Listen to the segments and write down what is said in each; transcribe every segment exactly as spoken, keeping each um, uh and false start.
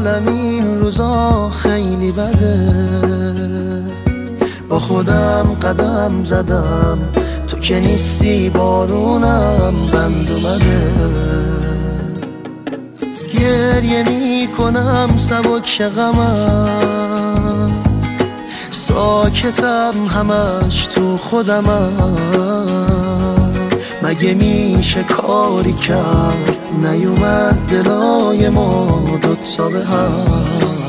حالم این روزا خیلی بده، با خودم قدم زدم تو که نیستی، بارونم بند اومده. گریه می کنم سبک غمم، ساکتم همش تو خودمم. مگه میشه کاری کرد نیومد دلای ما دوتا به هم؟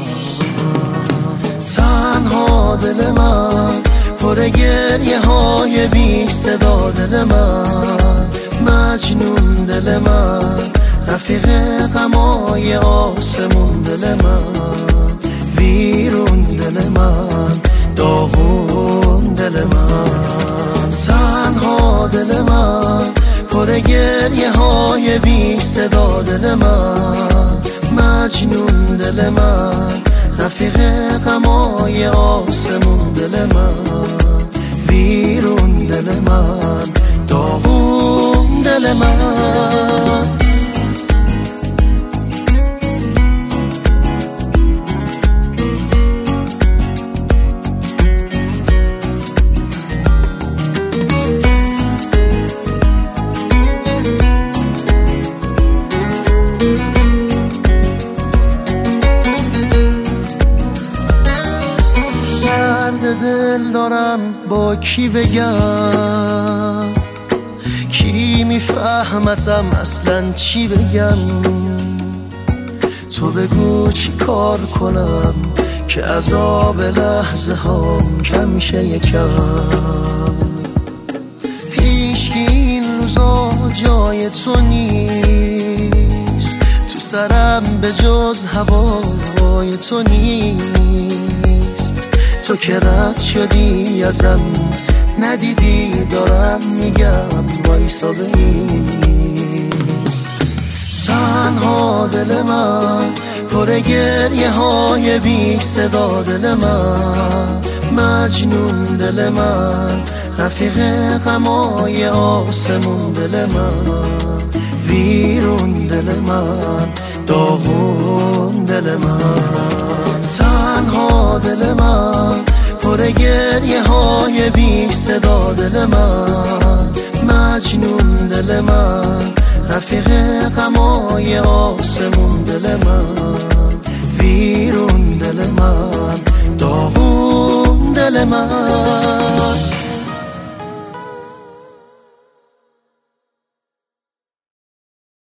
تنها دل من پر گریه های بی صدا، دل من مجنون، دل من رفیق غمای آسمون، دل من ویرون، دل من داغون، دل من تنها، دل من پر گریه های بی صدا، دل من مجنون، دل من رفیق غمای آسمون، دل من ویرون، دل من داغون، دل من. دل دارم با کی بگم، کی میفهمتم اصلا چی بگم؟ تو بگو چی کار کنم که عذاب لحظه هام کم شه یکم. هیچکی این روزا جای تو نیست، تو سرم به جز هوای تو نیست. تو که رد شدی ازم ندیدی دارم میگم وایسا بایست. تنها دل من پر گریه های بی صدا، دل من مجنون، دل من رفیق غمای آسمون، دل من ویرون، دل من داغون، دل من تنها، دل من پر گریه های بی صدا، دل من مجنون، دل من رفیق غمای آسمون، دل من ویرون، دل من داغون، دل من.